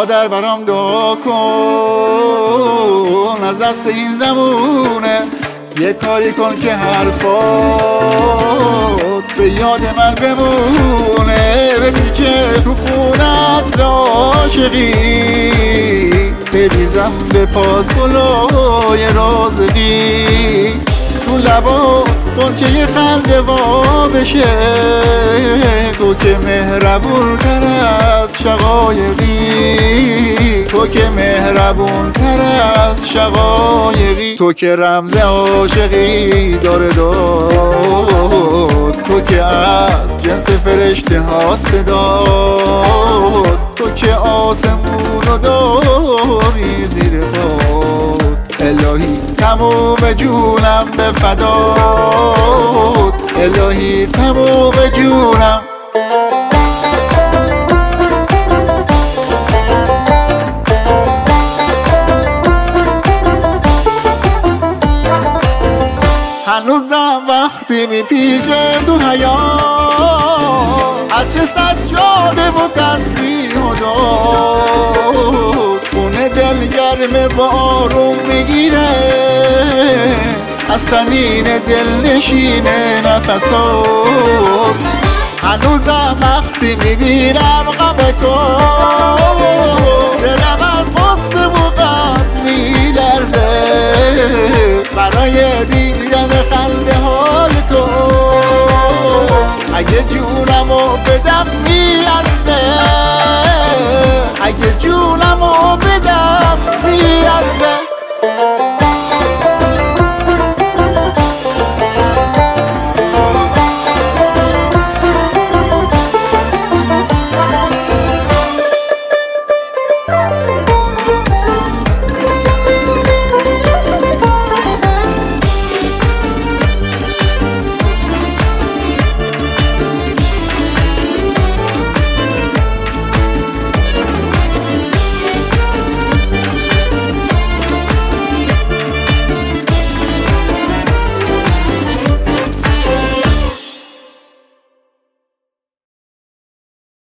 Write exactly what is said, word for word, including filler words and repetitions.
مادر برام دعا کن از دست این زمونه، یه کاری کن که حرفات به یاد من بمونه. بپیچه تو خونت عاشقی، بریزم به پات گلای رازقی، تو لبات قنچه یه خنده وا بشه، تو که مهربون تر از شقایقی، تو که مهربون تر از شقایقی، تو که رمز عاشقی داره داد، تو که از جنس فرشته ها صداد، تو که آسمونو داری زیر پات. الهی تموم جونم به فدات، الهی تموم جونم. هنوزم وقتی میپیچه تو حیات، عطر سجاده و تسبیح و دعا، خونه دل گرمه و آروم میگیره، از طنین دل نشینه نفسات. هنوزم وقتی میبینم غم تو، دلم از غصه و غم میلرزه، برای دیدن خنده های تو اگه جونمو بدم